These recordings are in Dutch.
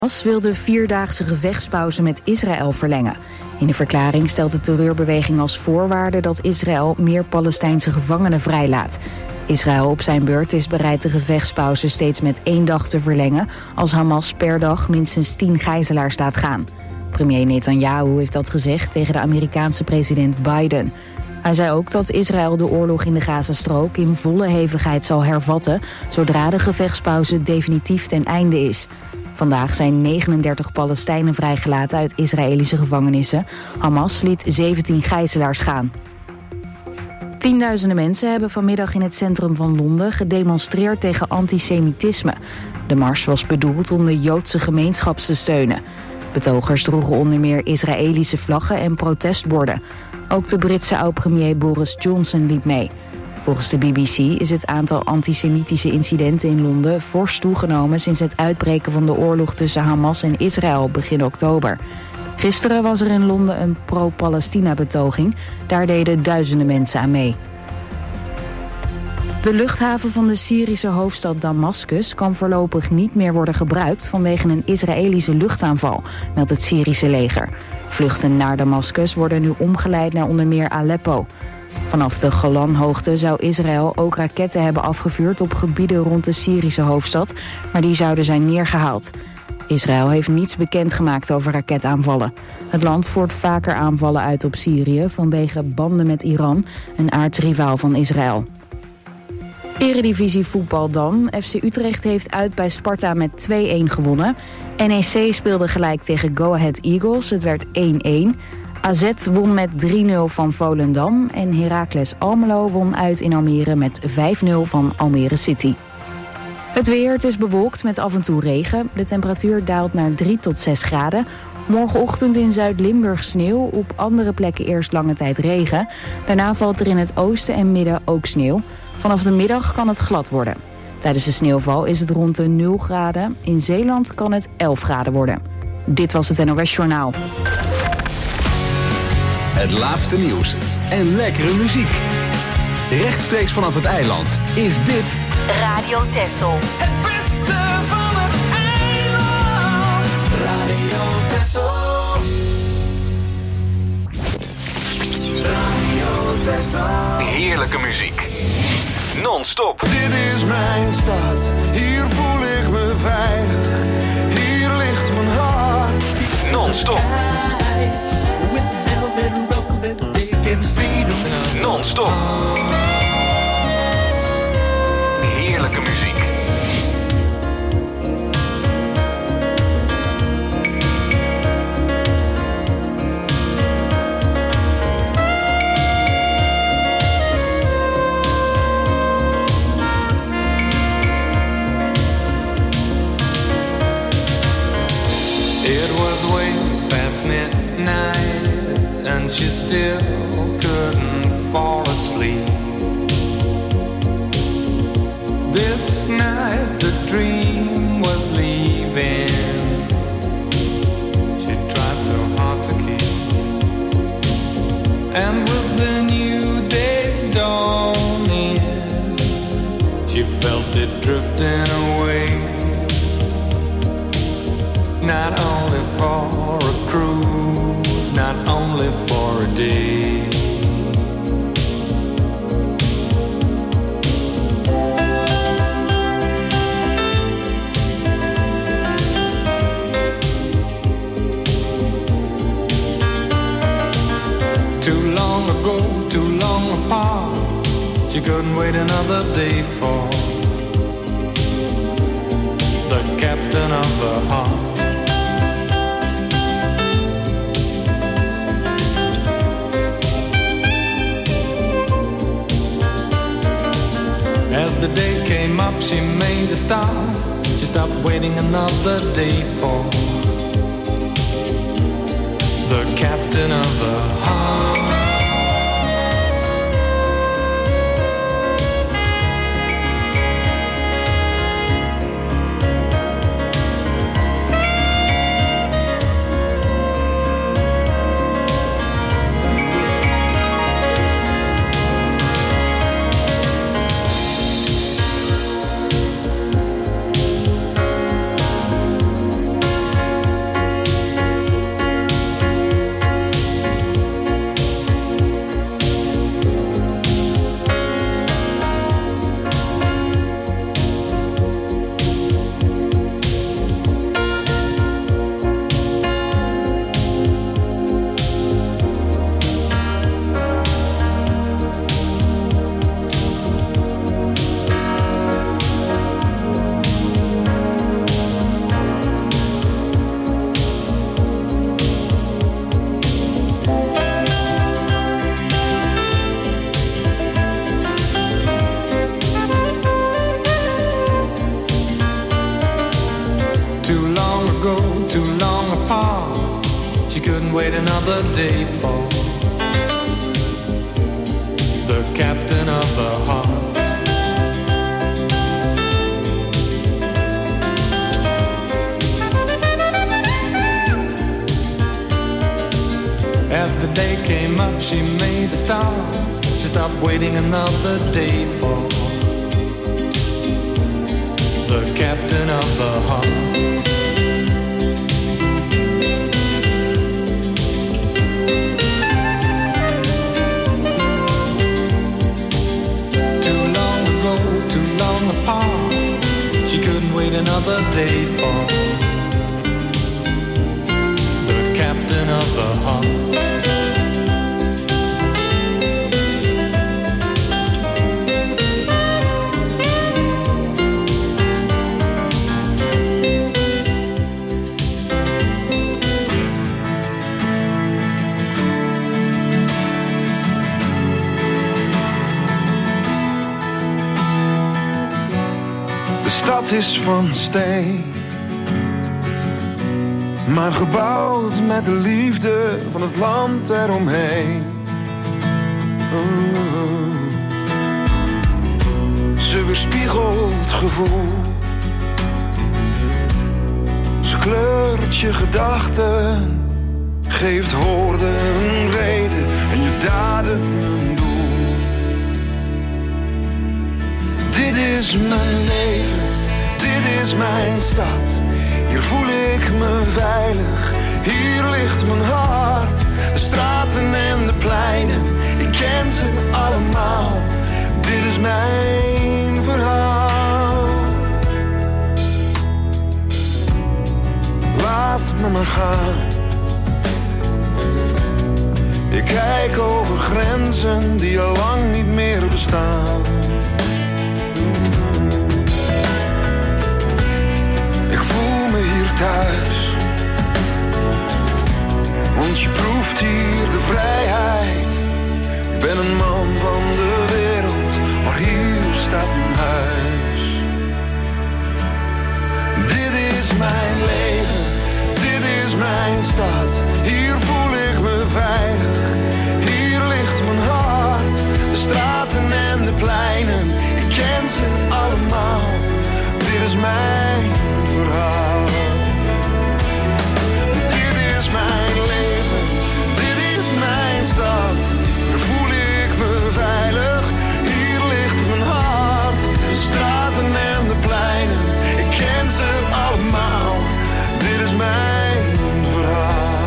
Hamas wil de 4-daagse gevechtspauze met Israël verlengen. In de verklaring stelt de terreurbeweging als voorwaarde dat Israël meer Palestijnse gevangenen vrijlaat. Israël op zijn beurt is bereid de gevechtspauze steeds met 1 dag te verlengen als Hamas per dag minstens 10 gijzelaars laat gaan. Premier Netanyahu heeft dat gezegd tegen de Amerikaanse president Biden. Hij zei ook dat Israël de oorlog in de Gazastrook in volle hevigheid zal hervatten zodra de gevechtspauze definitief ten einde is. Vandaag zijn 39 Palestijnen vrijgelaten uit Israëlische gevangenissen. Hamas liet 17 gijzelaars gaan. Tienduizenden mensen hebben vanmiddag in het centrum van Londen gedemonstreerd tegen antisemitisme. De mars was bedoeld om de Joodse gemeenschap te steunen. Betogers droegen onder meer Israëlische vlaggen en protestborden. Ook de Britse oud-premier Boris Johnson liep mee. Volgens de BBC is het aantal antisemitische incidenten in Londen fors toegenomen sinds het uitbreken van de oorlog tussen Hamas en Israël begin oktober. Gisteren was er in Londen een pro-Palestina-betoging. Daar deden duizenden mensen aan mee. De luchthaven van de Syrische hoofdstad Damascus kan voorlopig niet meer worden gebruikt vanwege een Israëlische luchtaanval, meldt het Syrische leger. Vluchten naar Damascus worden nu omgeleid naar onder meer Aleppo. Vanaf de Golanhoogte zou Israël ook raketten hebben afgevuurd op gebieden rond de Syrische hoofdstad, maar die zouden zijn neergehaald. Israël heeft niets bekendgemaakt over raketaanvallen. Het land voert vaker aanvallen uit op Syrië vanwege banden met Iran, een aardsrivaal van Israël. Eredivisie voetbal dan. FC Utrecht heeft uit bij Sparta met 2-1 gewonnen. NEC speelde gelijk tegen Go Ahead Eagles. Het werd 1-1. AZ won met 3-0 van Volendam. En Heracles Almelo won uit in Almere met 5-0 van Almere City. Het weer, het is bewolkt met af en toe regen. De temperatuur daalt naar 3 tot 6 graden. Morgenochtend in Zuid-Limburg sneeuw. Op andere plekken eerst lange tijd regen. Daarna valt er in het oosten en midden ook sneeuw. Vanaf de middag kan het glad worden. Tijdens de sneeuwval is het rond de 0 graden. In Zeeland kan het 11 graden worden. Dit was het NOS Journaal. Het laatste nieuws en lekkere muziek. Rechtstreeks vanaf het eiland is dit Radio Texel. Het beste van het eiland. Radio Texel. Radio Texel. heerlijke muziek. Non-stop. Dit is mijn stad, hier voel ik me veilig. Hier ligt mijn hart. Non-stop. Non-stop. Heerlijke muziek. It was way past midnight and she still couldn't fall asleep. This night the dream was leaving. She tried so hard to keep. And with the new day's dawning, she felt it drifting away. Not only for a cruise, not only for a day. Too long ago, too long apart, she couldn't wait another day for the captain of her heart. As the day came up, she made a start. She stopped waiting another day for the captain of the heart. She couldn't wait another day for the captain of the heart. As the day came up, she made a start. She stopped waiting another day for the captain of the heart. Too long ago, too long apart, she couldn't wait another day for the captain of the heart. De stad is van steen, maar gebouwd met de liefde van het land eromheen. Ze weerspiegelt gevoel, ze kleurt je gedachten, geeft woorden een reden en je daden een doel. Dit is mijn leven, dit is mijn stad. Hier voel ik me veilig, hier ligt mijn hart. De straten en de pleinen, ik ken ze allemaal. Dit is mijn verhaal. Laat me maar gaan. Ik kijk over grenzen die al lang niet meer bestaan. Ik voel me hier thuis, want je proeft hier de vrijheid. Ik ben een man van de wereld, maar hier staat mijn huis. Dit is mijn leven, dit is mijn stad. Hier voel ik me veilig, hier ligt mijn hart. De straten en de pleinen, ik ken ze allemaal. Dit is mijn verhaal. Dit is mijn leven, dit is mijn stad. Hier voel ik me veilig, hier ligt mijn hart. De straten en de pleinen, ik ken ze allemaal. Dit is mijn verhaal.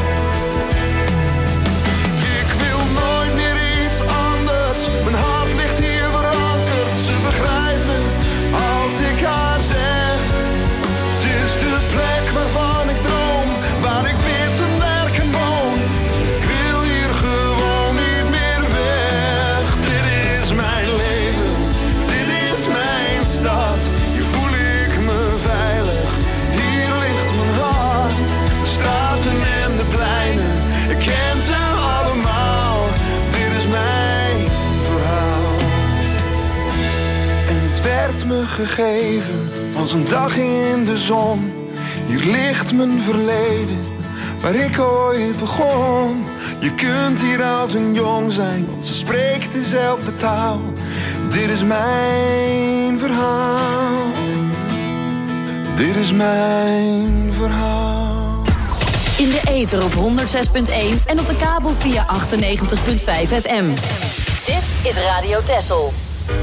Ik wil nooit meer iets anders, mijn hart ligt hier verankerd. Ze begrijpt me als ik haar zeg. Het is de plek waarvan ik droom, waar ik bid en werk en woon. Ik wil hier gewoon niet meer weg. Dit is mijn leven, dit is mijn stad. Hier voel ik me veilig, hier ligt mijn hart. De straten en de pleinen, ik ken ze allemaal. Dit is mijn verhaal. En het werd me gegeven als een dag in de zon. Hier ligt mijn verleden, waar ik ooit begon. Je kunt hier oud en jong zijn, want ze spreekt dezelfde taal. Dit is mijn verhaal. Dit is mijn verhaal. In de ether op 106.1 en op de kabel via 98.5 FM. Dit is Radio Texel.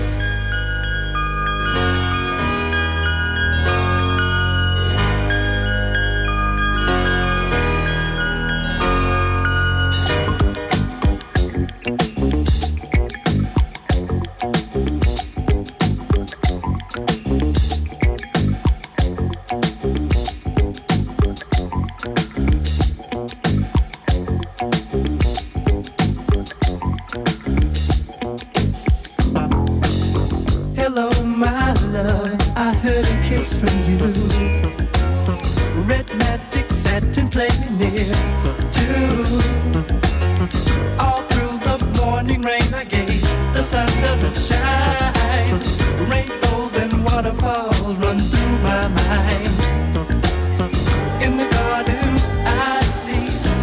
From you, red magic satin playing near too. All through the morning rain I gave, the sun doesn't shine. Rainbows and waterfalls run through my mind. In the garden I see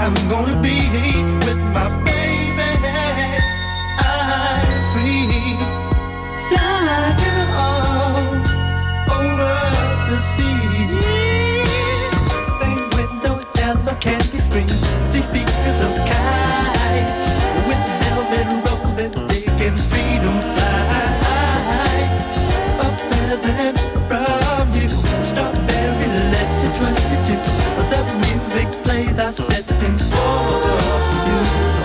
I'm gonna be with my baby. I'm free, flying all over the sea. Stay with those yellow candy strings, see speakers of kites with velvet roses, taking freedom flights. A present from you, strawberry letter 22. The music plays, I set in for you.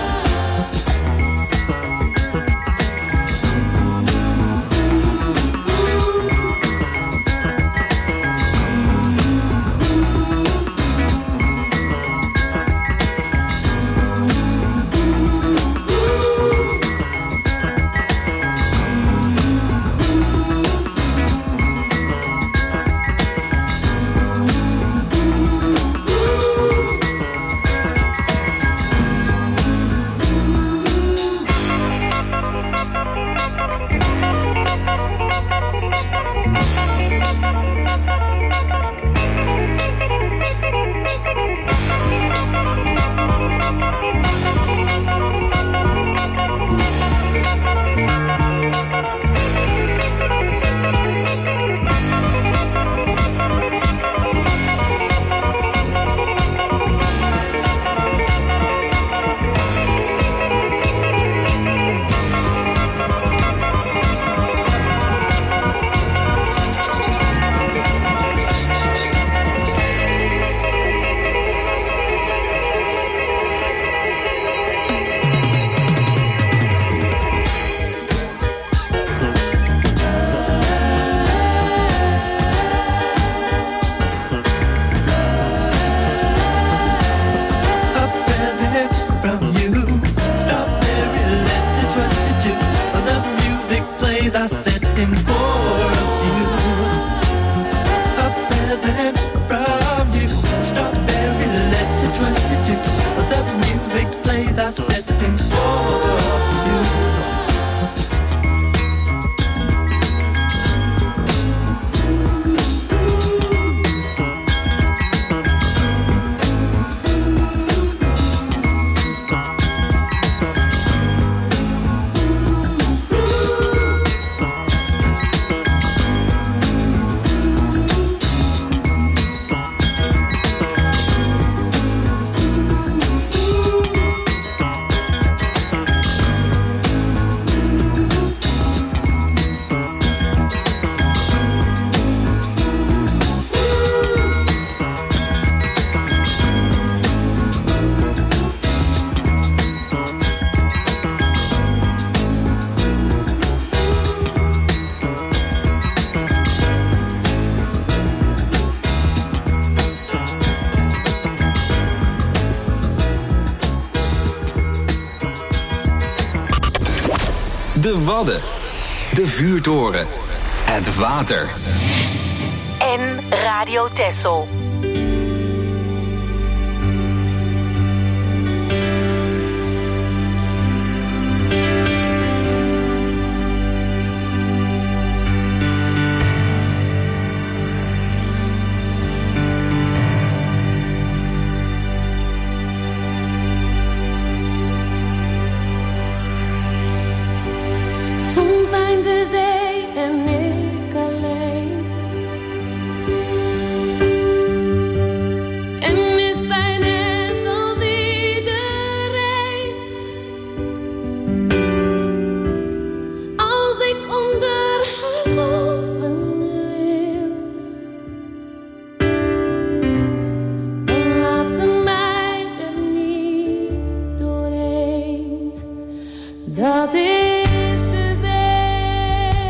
De Wadden, de vuurtoren, het water. En Radio Texel. Soms zijn de zee en ik alleen. En is zij net als iedereen. Als ik onder haar golven wil, dan laat ze mij er niet doorheen. Dat is de zee.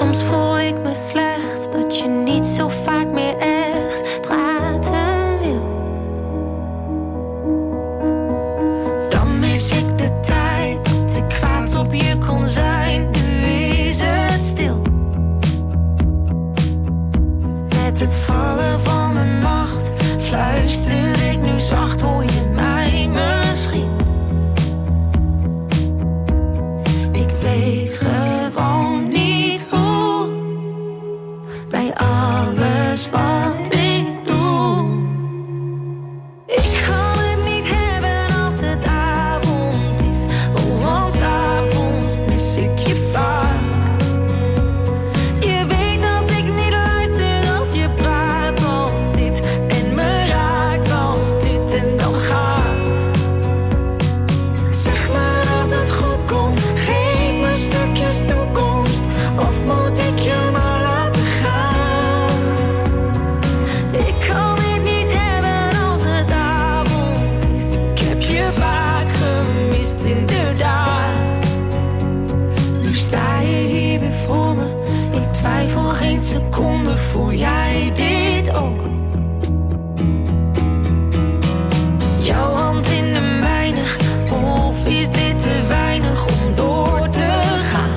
Soms voel ik me slecht dat je niet zo vaak meer echt praten wil. Dan mis ik de tijd dat ik kwaad op je kon zijn. Nu is het stil. Met het vallen van de nacht fluister ik nu zacht, hoor je mij misschien? Ik weet gewoon niet hoe, bij alles wat ik doe. Ik kan het niet hebben als het avond is, want 's avonds mis ik je vaak. Je weet dat ik niet luister als je praat als dit en me raakt als dit en dan gaat. Zeg maar dat het goed komt, geef me stukjes toekomst, of moet ik je maar laten gaan? Ik kan dit niet hebben als het avond is, ik heb je vaak gemist inderdaad. Nu sta je hier weer voor me, ik twijfel geen seconde, voel jij dit ook? Jouw hand in de mijne, of is dit te weinig om door te gaan?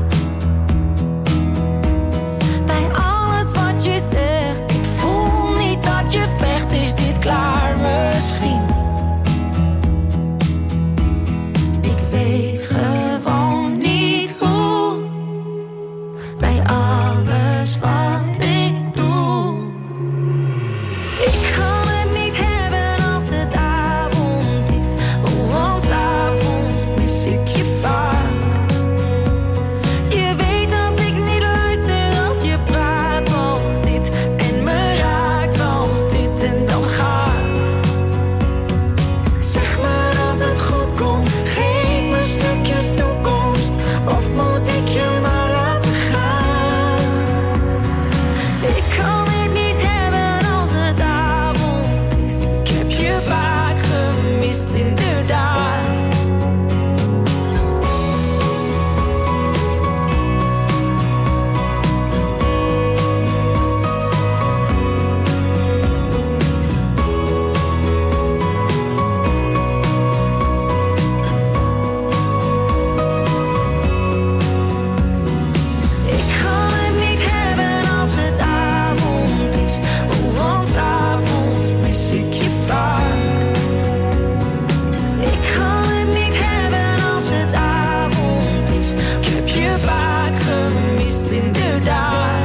Bij alles wat je zegt, ik voel niet dat je vecht, is dit klaar misschien? Ik weet gewoon niet hoe, bij alles wat ik doe. Ik kan het niet hebben als het avond is, want 's avonds mis ik je vaak. Je weet dat ik niet luister als je praat als dit en me raakt als dit en dan gaat. Zeg maar dat het goed komt, geef me stukjes toekomst, of moet ik je maar laten gaan? Ik kan dit niet hebben als het avond is, ik heb je vaak gemist inderdaad. Ik kan het niet hebben als het avond is, want 's avonds mis ik je vaak. Ik kan het niet hebben als het avond is, ik heb je vaak gemist inderdaad.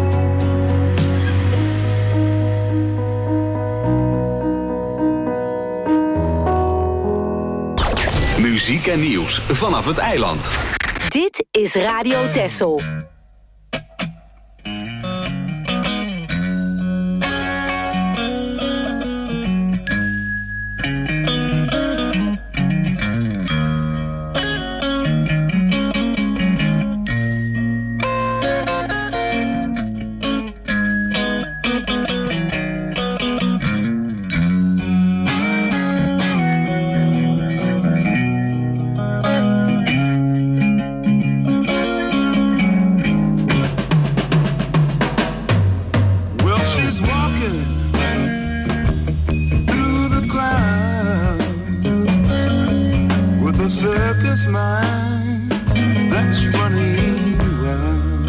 Muziek en nieuws vanaf het eiland. Dit is Radio Texel. Well, she's walking through the crowd with a circus mind that's running wild.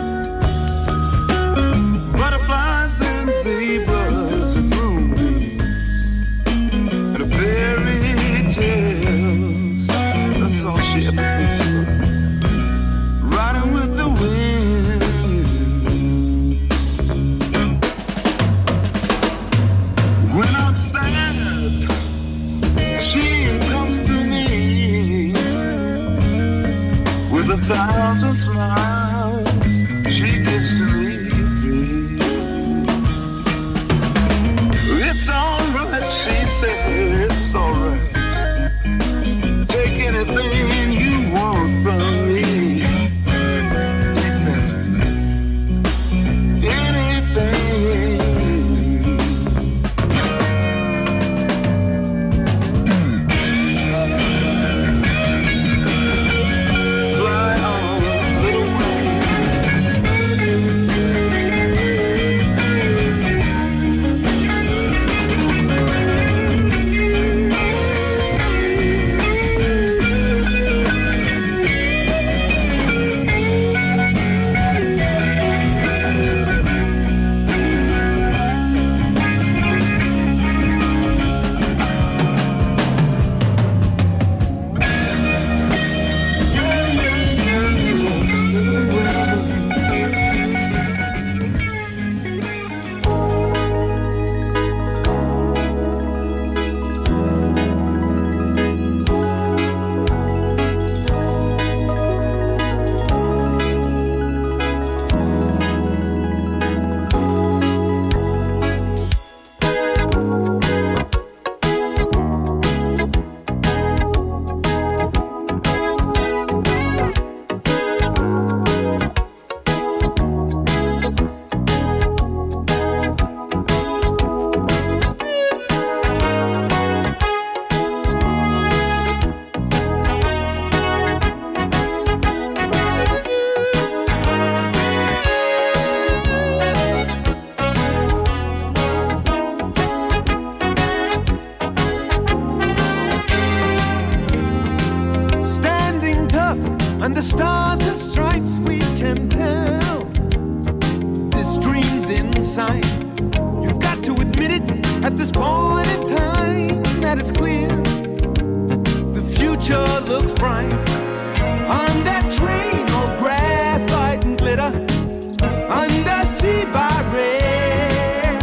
Butterflies and zebras and moonbeams and fairy tales. That's all she ever thinks about. Riding with the wind. When I'm sad, she comes to me with 1,000 smiles. She gives to me free. It's alright, she said, it's alright. Take anything you want from me. Fly on, little wings. time. You've got to admit it at this point in time that it's clear the future looks bright. On that train, all graphite and glitter, undersea by rail.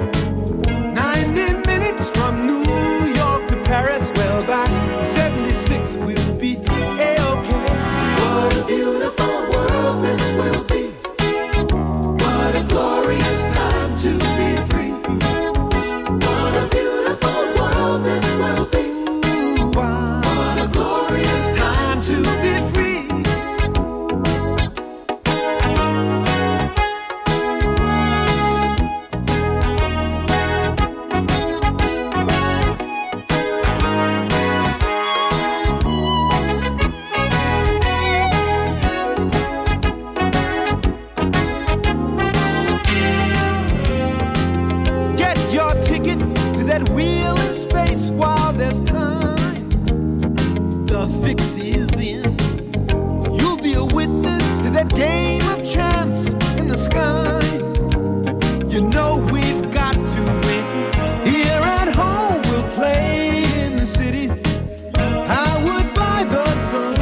90 minutes from New York to Paris. Well, by 76 we'll be A-okay. What a beautiful world this will be. What a glorious time to be free. What a beautiful world this will be. What a glorious time to be free. Get your ticket to that wheel in space while there's time. The fix is in. You'll be a witness to that game of chance in the sky. You know we've got to win. Here at home we'll play in the city. I would buy the sun.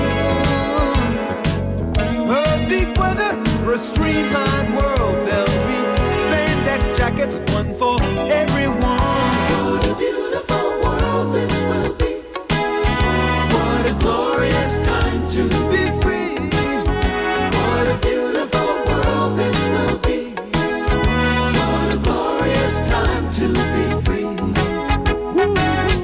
Perfect weather for a streamlined world. There'll be spandex jackets, one for everyone. What a beautiful world this will be. What a glorious time to be free. What a beautiful world this will be. What a glorious time to be free. Woo.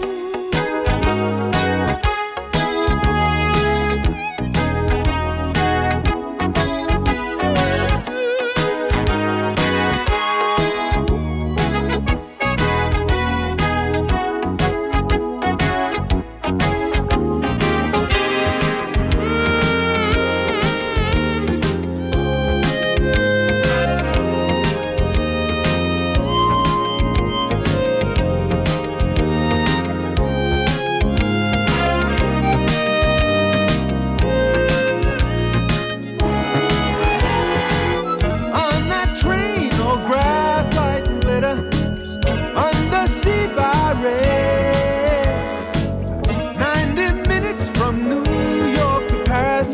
On that train, all graphite and glitter, undersea by rail. 90 minutes from New York to Paris.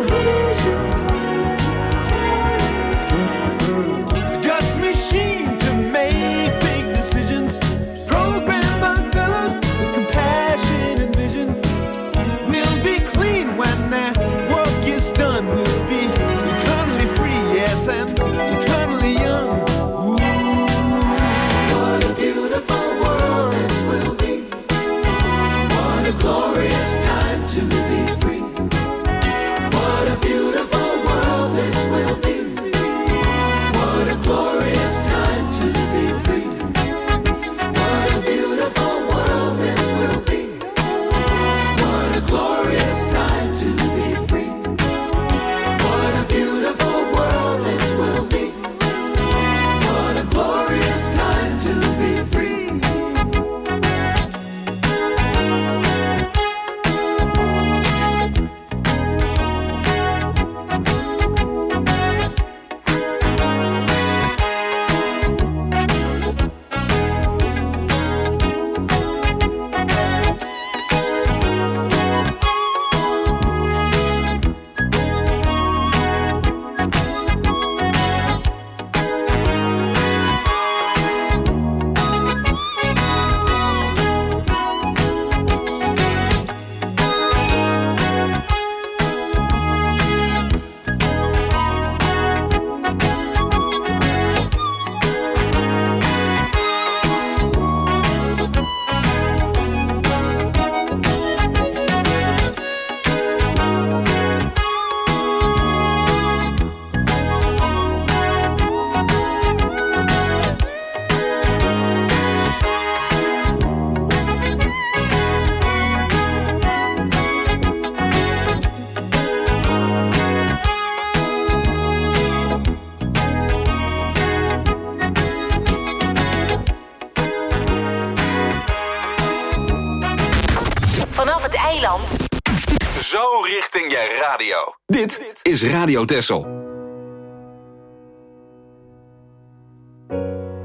Just machine to make big decisions, programmed by fellows with compassion and vision. We'll be clean when their work is done. We'll be eternally free, yes, and eternally young. Ooh. What a beautiful world this will be. What a glorious time to be free. What a beautiful world this will be. What a glorious time to be free. What a beautiful world this will be. What a glorious time to be free. What a beautiful world this will be. What a glorious time to be free. eiland. Zo richting je radio. Dit is Radio Texel.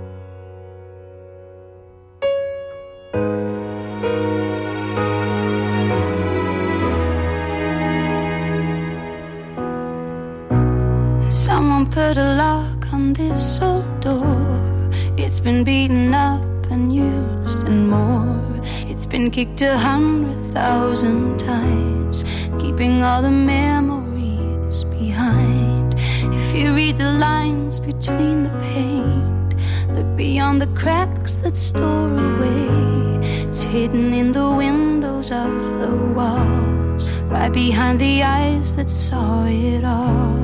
been kicked 100,000 times, keeping all the memories behind. If you read the lines between the paint, look beyond the cracks that store away. It's hidden in the windows of the walls, right behind the eyes that saw it all.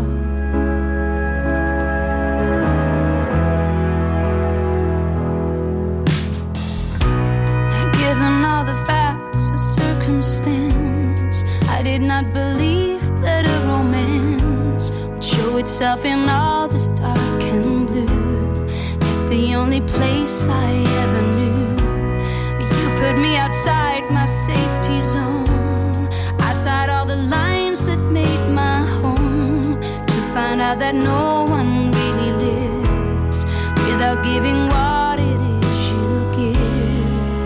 Given all the facts of circumstance, I did not believe that a romance would show itself in all this dark and blue. That's the only place I ever knew. You put me outside my safety zone, outside all the lines that made my home, to find out that no one really lives without giving what it is you give.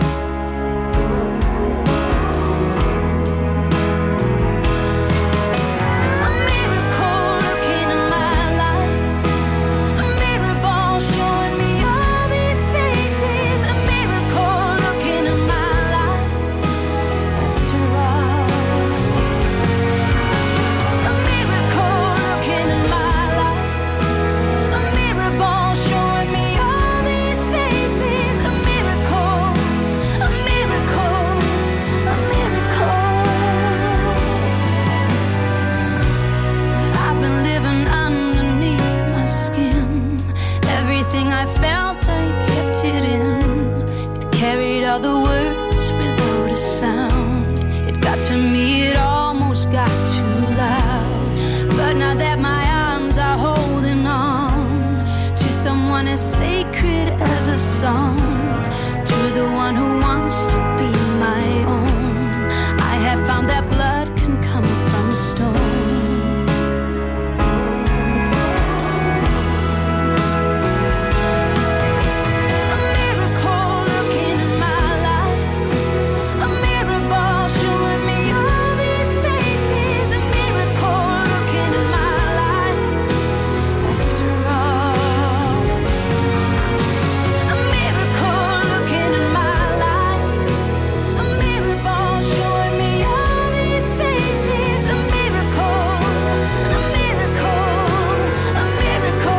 A miracle looking in my life, a mirror ball showing me all these faces, a miracle looking in my life after all. A miracle looking in my life, a mirror ball showing me all these faces, a miracle, a miracle, a miracle. I've been living underneath my skin. Everything I felt, I kept it in. It carried all the words without a sound. It got to me, it almost got too loud. But now that my arms are holding on to someone as sacred as a song, to the one who wants to be my own, I have found that blood can come from stone. A miracle looking in my life, a mirror ball showing me all these faces, a miracle looking in my life after all. A miracle looking in my life, a mirror ball showing me all these faces, a miracle, a miracle, a miracle.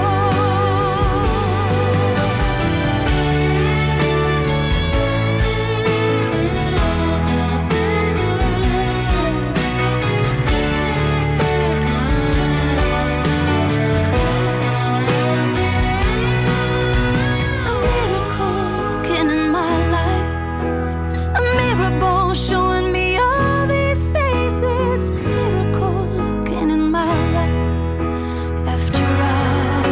A miracle looking in my life, a mirror ball showing me all these faces, a miracle looking in my life after all.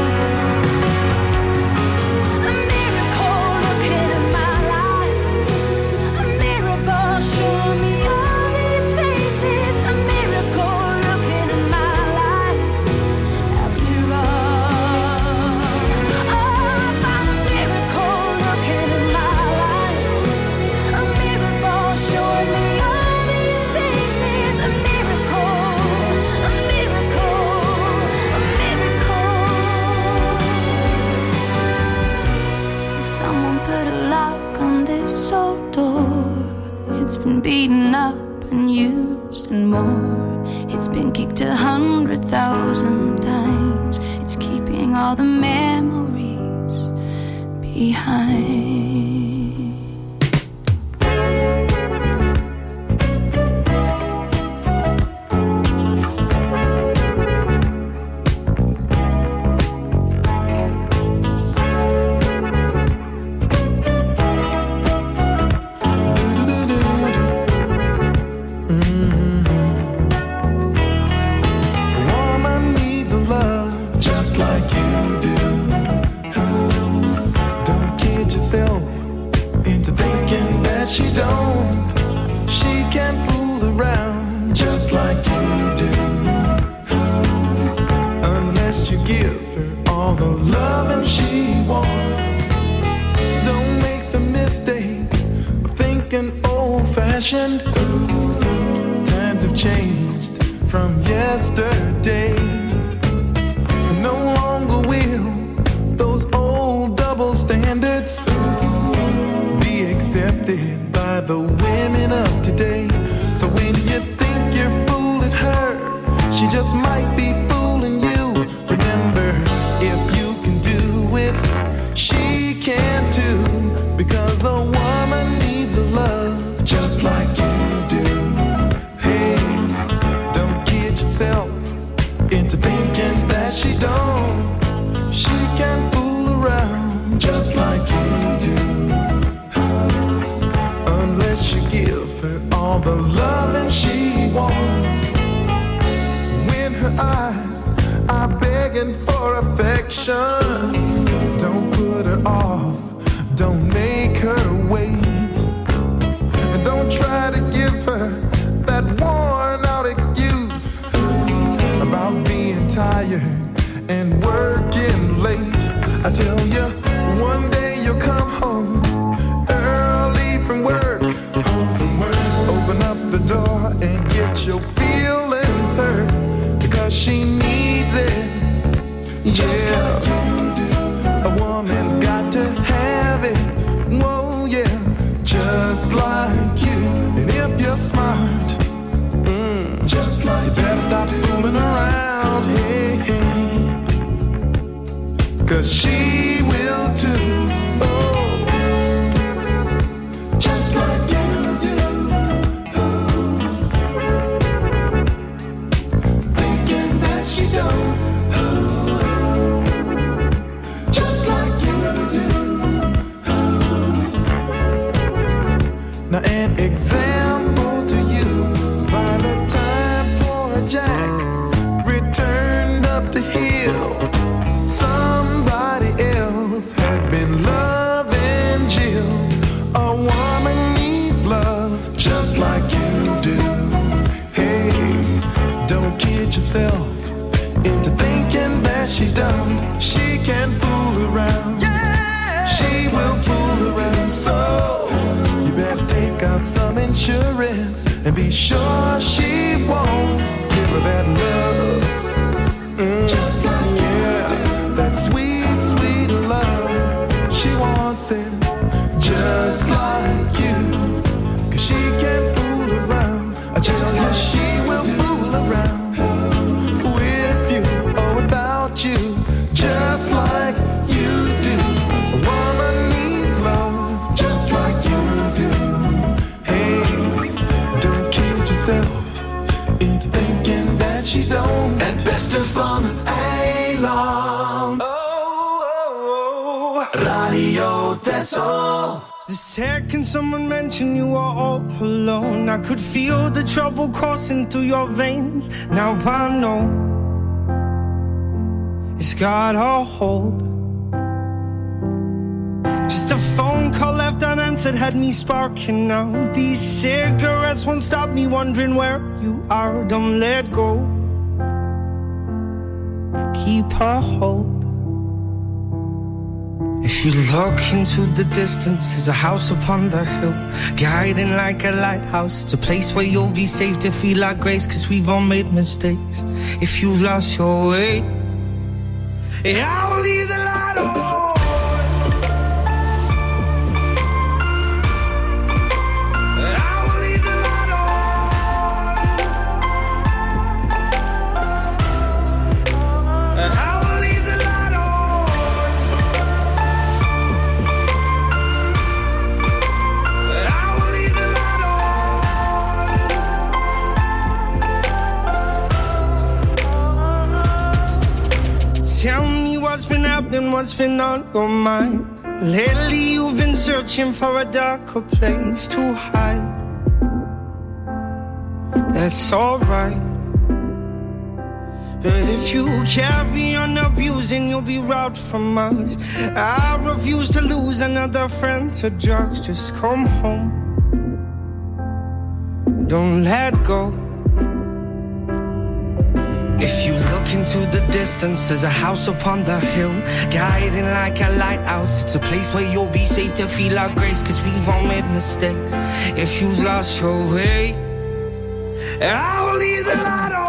A miracle looking in my life, a mirror ball showing me all these faces, a miracle looking in my life after all. Oh, I found a miracle looking in my life, a mirror ball showing me all these faces, a miracle, a miracle, a miracle. Someone put a lock on this old door. It's been beaten up and used and more. It's been kicked 100,000 times. It's keeping all the memories behind. Woman needs a love just like you do. Don't kid yourself into thinking that she don't. She can fool around just like you do. Unless you give her all the loving she wants. Don't make the mistake of thinking old-fashioned. Times have changed from yesterday. No longer will those old double standards be accepted by by the women of today. So when you think you're fooling her, she just might be fooling you. Remember, if you can do it, she can too. Because a woman needs a love just like you do. Hey, don't kid yourself into thinking that she don't. She can fool around just like you do. Unless you give her all the loving she wants. When her eyes are begging for affection, don't put her off, don't make her wait. And don't try to give her that worn out excuse about being tired and working late. I tell you, one day you'll come home early from work. Open up the door and get your feelings hurt, because she needs it. Just like you do. A woman's got to have it. Whoa, yeah, just like you. And if you're smart, just like you better stop fooling around, hey, hey. 'Cause she will too. Oh, just like you do. Oh, thinking that she don't. Oh, just like you do. Oh. Now an example to you is by the time poor Jack returned up the hill, somebody else had been loving Jill. A woman needs love just like you do. Hey, don't kid yourself into thinking that she don't. She can fool around. Yeah, she will fool around. So you better take out some insurance and be sure she won't give her that love. Just like you do. That sweet, sweet love. She wants it just like you. 'Cause she can't fool around. Just like she will fool around with you or without you. Just like you do. A woman needs love just like you do. Hey, don't kid yourself into thinking that she don't. Het beste van het eiland. Radio Texel. The second someone mentioned you were all alone, I could feel the trouble coursing through your veins. Now I know it's got a hold. Just a phone call left unanswered had me sparking now. These cigarettes won't stop me wondering where you are. Don't let go. Keep a hold. If you look into the distance, there's a house upon the hill, guiding like a lighthouse. It's a place where you'll be safe to feel like grace, 'cause we've all made mistakes. If you've lost your way, I will leave the light on. Tell me what's been happening, what's been on your mind. Lately you've been searching for a darker place to hide. That's alright, but if you carry on abusing, you'll be robbed from us. I refuse to lose another friend to drugs. Just come home, don't let go. If you look into the distance, there's a house upon the hill, guiding like a lighthouse. It's a place where you'll be safe to feel our grace, 'cause we've all made mistakes. If you've lost your way, I will leave the light on.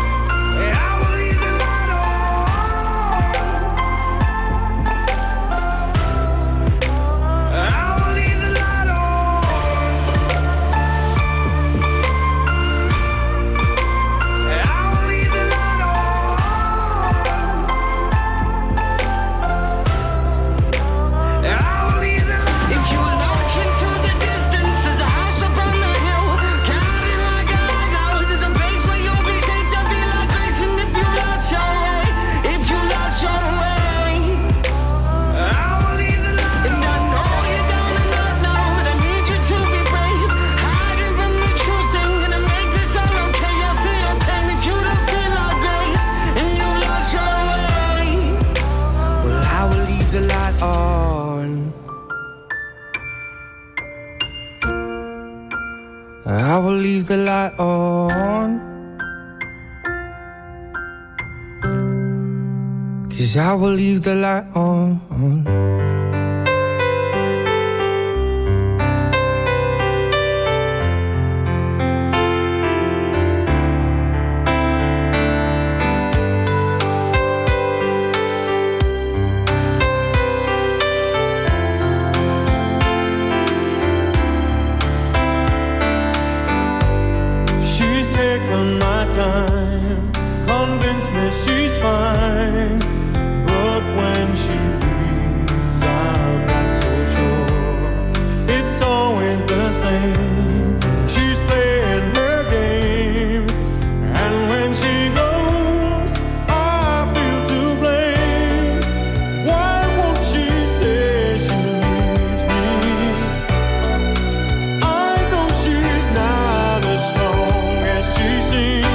I will leave the light on. leave the light on. 'Cause I will leave the light on. Convince me she's fine, but when she leaves, I'm not so sure. It's always the same. She's playing her game, and when she goes, I feel to blame. Why won't she say she needs me? I know she's not as strong as she seems.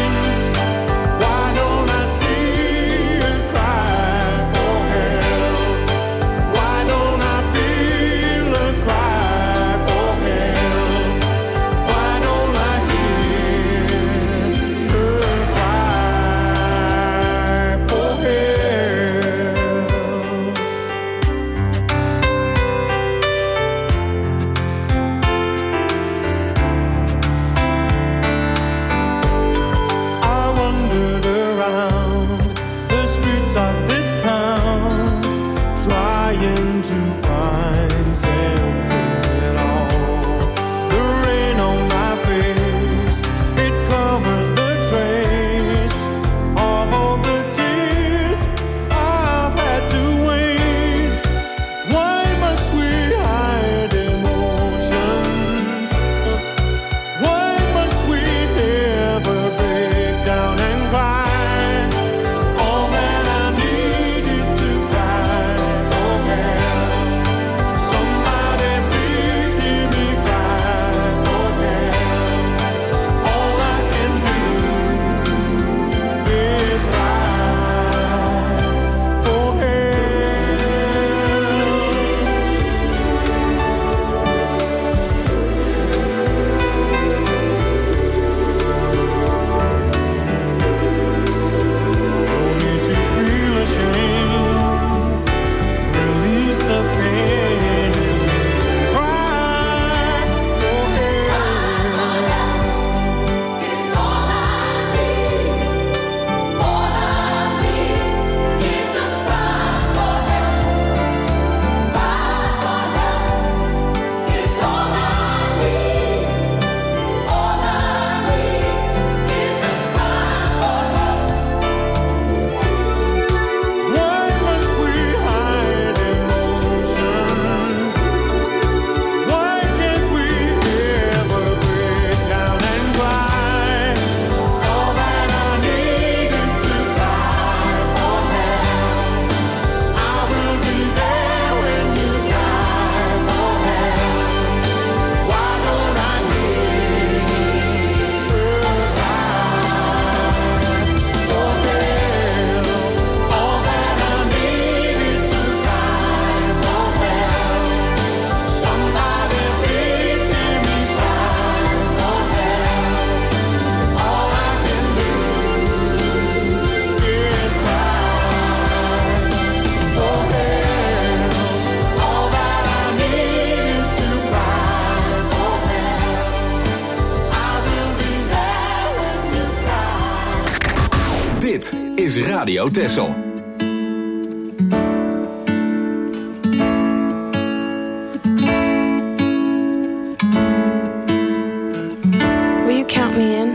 is Radio Texel. Will you count me in?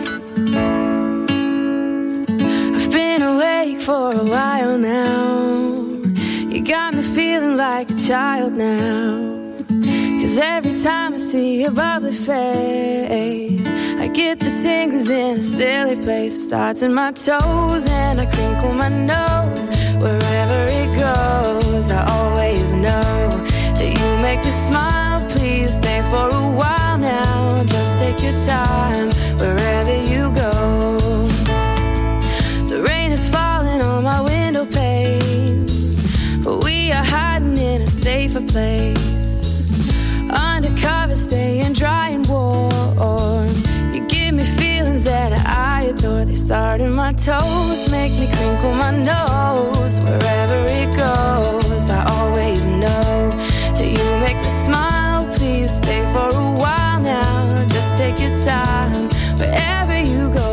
I've been awake for a while now. You got me feeling like a child now. 'Cause every time I see your bubbly face, I get the tingles in a silly place. It starts in my toes and I crinkle my nose. Wherever it goes, I always know that you make me smile. Please stay for a while now. Just take your time wherever you go. The rain is falling on my window pane, but we are hiding in a safer place. Undercover, staying dry and warm. You give me toes, make me crinkle my nose. Wherever it goes, I always know that you make me smile. Please stay for a while now. Just take your time wherever you go.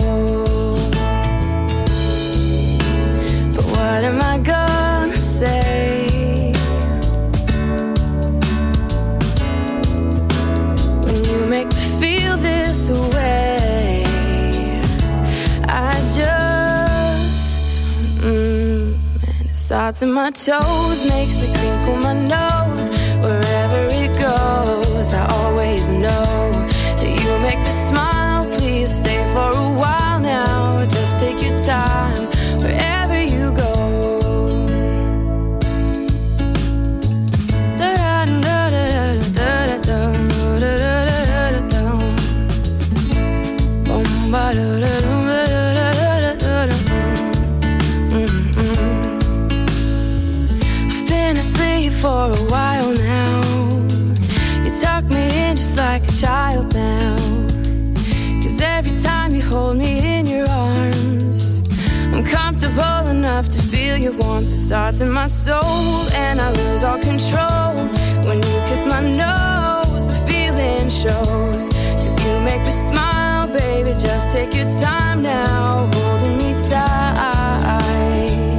But what am I gonna say when you make me feel this way? I just, and it starts in my toes, makes me crinkle my nose. Wherever it goes, I always know that you make me smile. Please stay for a while now. Just take your time wherever you go. I've been asleep for a while now. You tuck me in just like a child now. 'Cause every time you hold me in your arms, I'm comfortable enough to feel your warmth. It starts in my soul and I lose all control. When you kiss my nose, the feeling shows. 'Cause you make me smile, baby, just take your time now, holding me tight.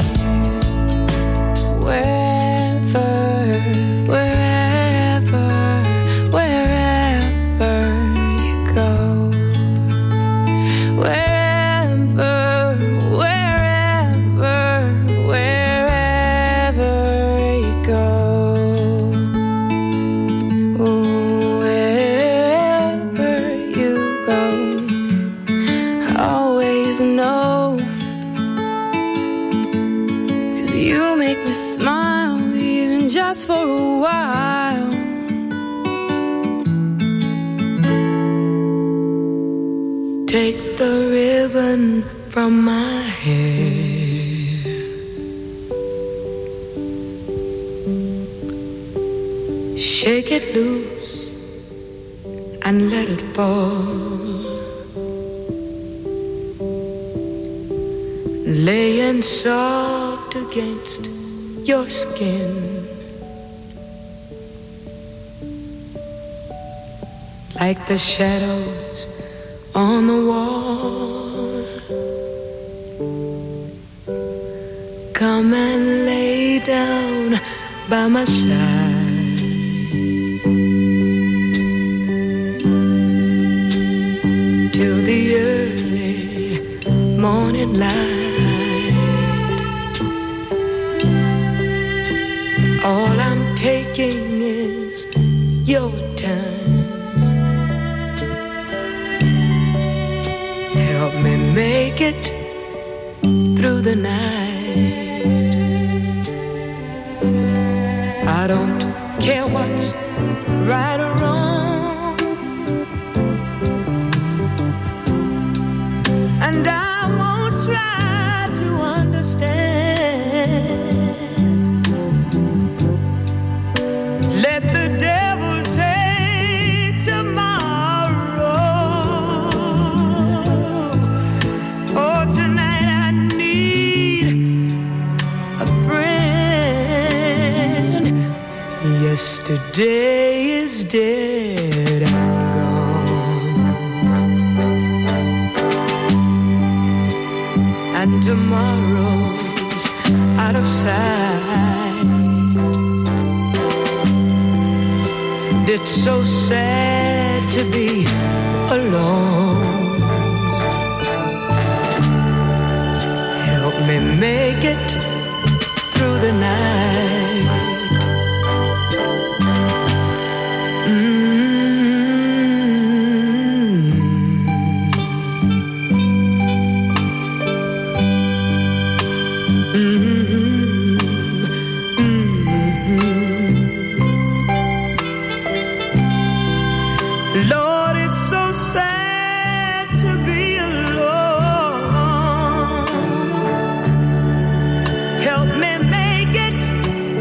Wherever you go. Smile, even just for a while. Take the ribbon from my hair, shake it loose and let it fall, laying soft against your skin, like the shadows on the wall. Come and lay down by my side, till the early morning light. All I'm taking is your time. Help me make it through the night. I don't care what's right or wrong, and I won't try to understand. Let the devil take tomorrow. Oh, tonight I need a friend. Yesterday is dead and gone, and tomorrow's out of sight. It's so sad to be alone. Help me make it through the night. Lord, it's so sad to be alone. Help me make it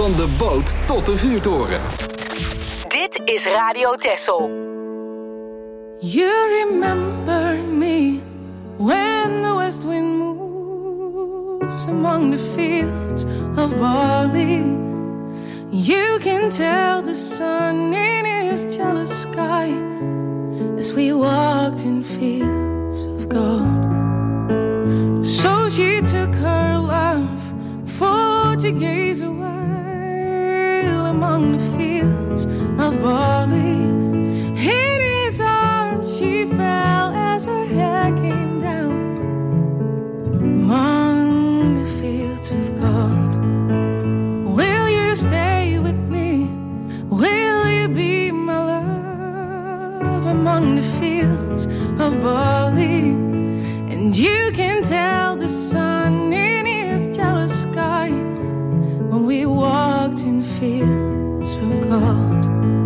Van de boot tot de vuurtoren. Dit is Radio Texel. You remember me when the west wind moves among the fields of barley. You can tell the sun in his jealous sky as we walked in fields of gold. So she took her love for to gaze a while among the fields of barley. In his arms she fell as her hair came down among the fields of gold. Will you stay with me? Will you be my love among the fields of barley? And you can tell the sun in his jealous sky when we walked in fields of gold.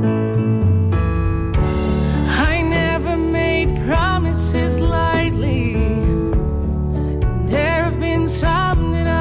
I never made promises lightly. There have been some that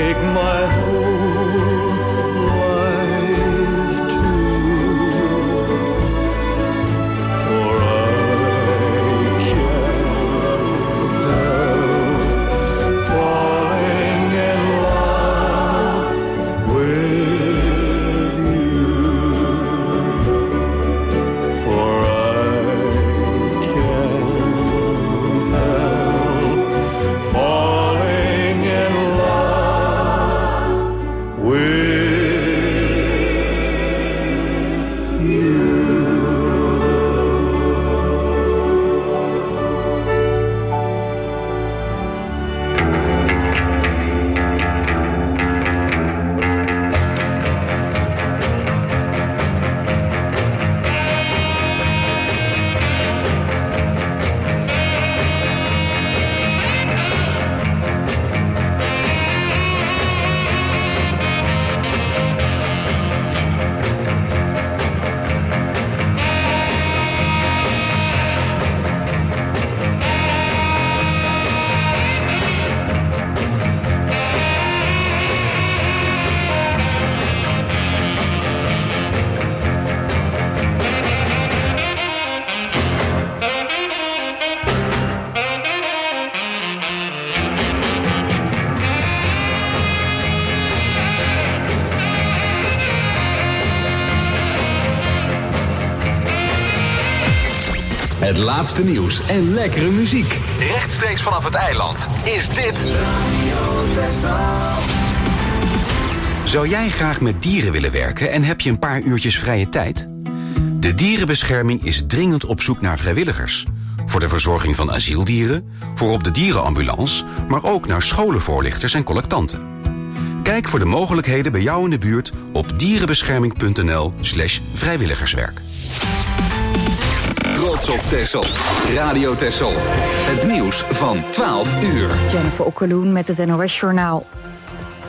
take my whole life too, for I can't help falling in love with you, for I can't help falling in love with you. Het laatste nieuws en lekkere muziek. Rechtstreeks vanaf het eiland is dit... Zou jij graag met dieren willen werken en heb je een paar uurtjes vrije tijd? De Dierenbescherming is dringend op zoek naar vrijwilligers. Voor de verzorging van asieldieren, voor op de dierenambulance... maar ook naar scholenvoorlichters en collectanten. Kijk voor de mogelijkheden bij jou in de buurt op dierenbescherming.nl/vrijwilligerswerk. Trots op Texel. Radio Texel. Het nieuws van 12 uur. Jennifer Okkeloen met het NOS-journaal.